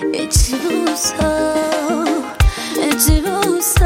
ekibuuzo ekibuuzo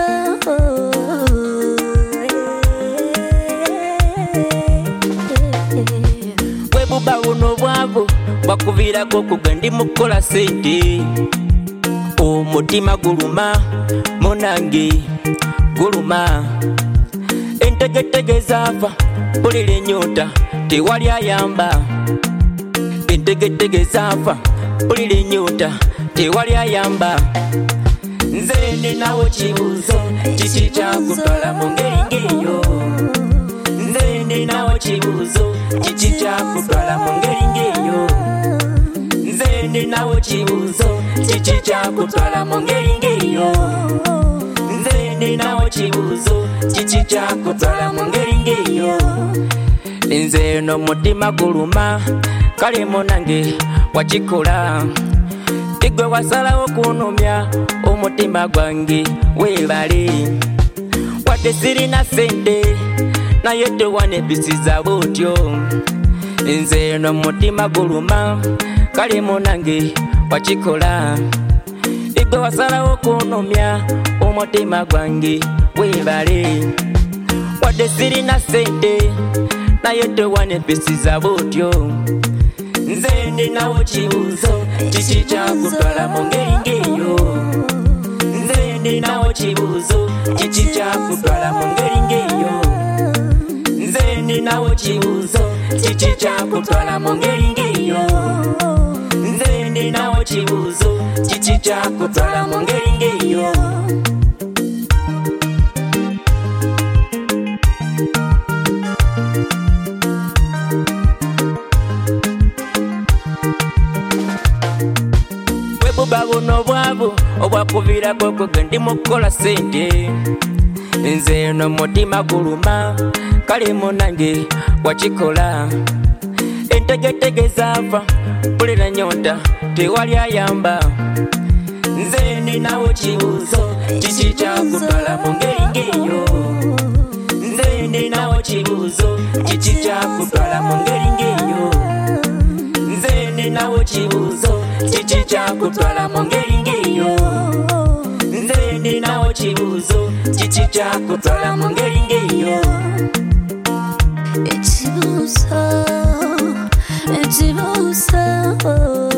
bwe buba buno bwavu bwakuviirako kugendi mukola sente omutima guluma munange guluma entegetege zaafa mpulira ennyonta tewali ayamba entegetege zaafa mpulira ennyonta tewali ayamba nze ninawo kibuuzo kiki kyakutwala mu ngeri ng'eyo nze ninawo kibuuzo kiki kyakutwala mu ngeri ng'eyo nze ninawo kibuuzo kiki kyakutwala mu ngeri ng'eyo nze ninawo kibuuzo kiki kyakutwala mu ngeri ng'eyo nze n'omutima guluma kale munange wakikola igwe wasalawo kunumya omutima gwange weebale wadde sirina sente naye tewanebisiza bwotyo nze n'omutima guluma kale munange wakikola igwe wasalawo kunumya omutima gwange weebale wadde sirina sente naye tewanebisiza bwotyo nze ninawo kibuuzo kiki kyakutwala mu ngeri ng'eyo nze ninawo kibuuzo kiki kyakutwala mu ngeri ng'eyo nze ninawo kibuuzo kiki kyakutwala mu ngeri ng'eyo nze ninawo kibuuzo kiki kyakutwala mu ngeri ng'eyo buba buno bwavu obwakuviirako kugendi mukola sente nze n'omutima guluma kale munange wakikola entegetege zaafa mpulira ennyonta tewali ayamba nze ninawo kibuuzo kiki kyakutwala mu ngeri ng'eyo nze ninawo kibuuzo kiki kyakutwala mu ngeri ng'eyo nze ninawo kibuuzo kiki kyakutwala mu ngeri ng'eyo nze ninawo kibuuzo kiki kyakutwala mu ngeri ng'eyo ekibuuzo ekibuuzo